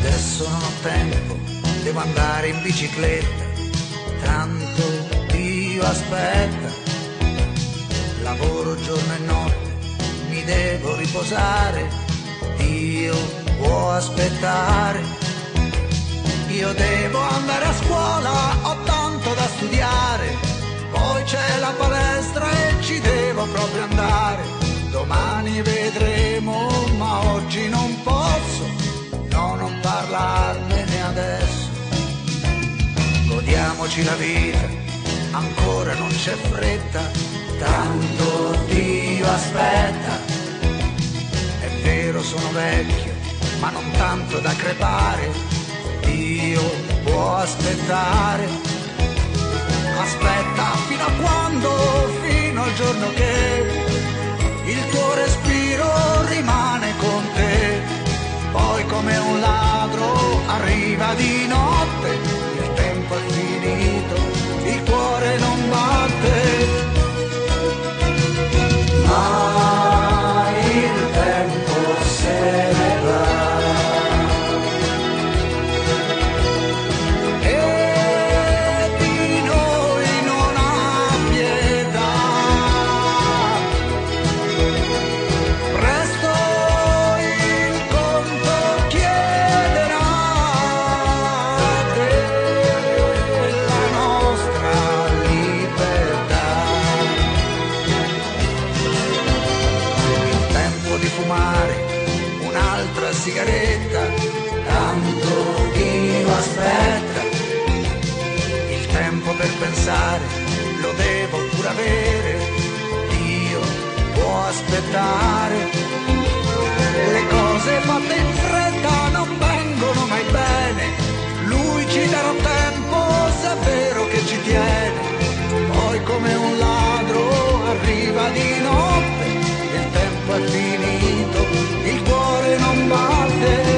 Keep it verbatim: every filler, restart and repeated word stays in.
Adesso non ho tempo, devo andare in bicicletta, tanto Dio aspetta. Lavoro giorno e notte, mi devo riposare, Dio può aspettare. Io devo andare a scuola, ho tanto da studiare, poi c'è la palestra e ci devo proprio andare. Domani vedremo, ma oggi non posso, no, non parlarmene adesso. Godiamoci la vita, ancora non c'è fretta, tanto Dio aspetta. È vero, sono vecchio, ma non tanto da crepare, Dio può aspettare. Aspetta fino a quando, fino al giorno che il tuo respiro rimane con te. Poi come un ladro arriva di notte, il tempo è finito, il cuore non batte. Ma il tempo se ne va. Un'altra sigaretta, tanto Dio aspetta. Il tempo per pensare lo devo pure avere, Dio può aspettare. Le cose fatte in fretta non vengono mai bene, Lui ci darà tempo se è vero che ci tiene. Poi come un ladro arriva di notte, il tempo è finito, il cuore non batte.